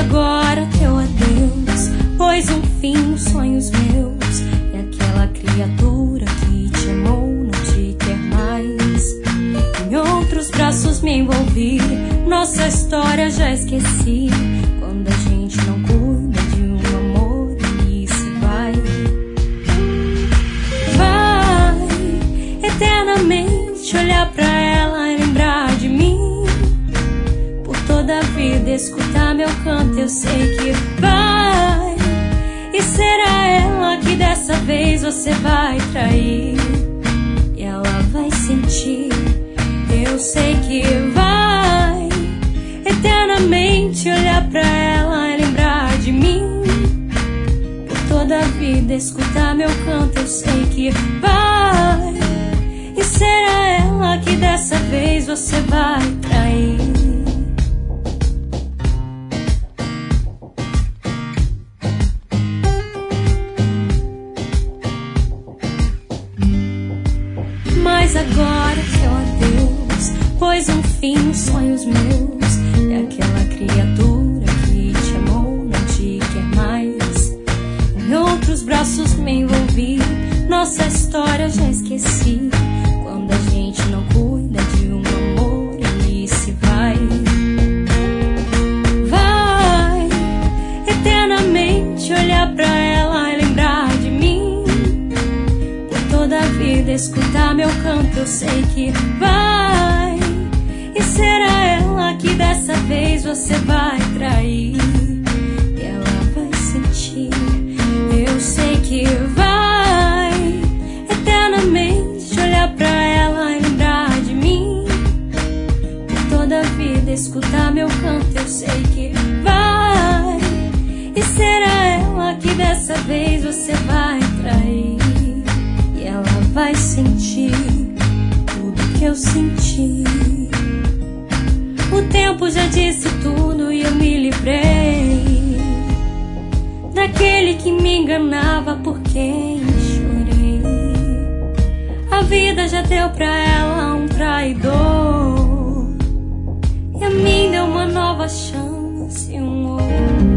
agora teu adeus pôs um fim nos sonhos meus, e aquela criatura que te amou não te quer mais. Em outros braços me envolvi, nossa história já esqueci. Quando a gente não cuida de um amor, ele se vai. Vai eternamente olhar pra ela e lembrar de mim. Por toda a vida escutar meu canto, eu sei que vai. E será ela que dessa vez você vai trair, e ela vai sentir, eu sei que vai. Eternamente olhar pra ela e lembrar de mim. Por toda a vida escutar meu canto, eu sei que vai. E será ela que dessa vez você vai trair. Mas agora seu adeus pôs um fim nos sonhos meus, e aquela criatura que te amou não te quer mais. Em outros braços me envolvi, nossa história já esqueci. Quando a gente não cuida de um amor, ele se vai. Vai eternamente olhar pra ela e lembrar de mim. Por toda a vida escutar meu canto, eu sei que vai. E será ela que dessa vez você vai trair, e ela vai sentir, eu sei que vai. Eternamente olhar pra ela e lembrar de mim. Por toda a vida escutar meu canto, eu sei que vai. E será ela que dessa vez você vai trair, e ela vai sentir tudo que eu senti. O tempo já disse tudo e eu me livrei daquele que me enganava, por quem chorei. A vida já deu pra ela um traidor, e a mim deu uma nova chance, um outro.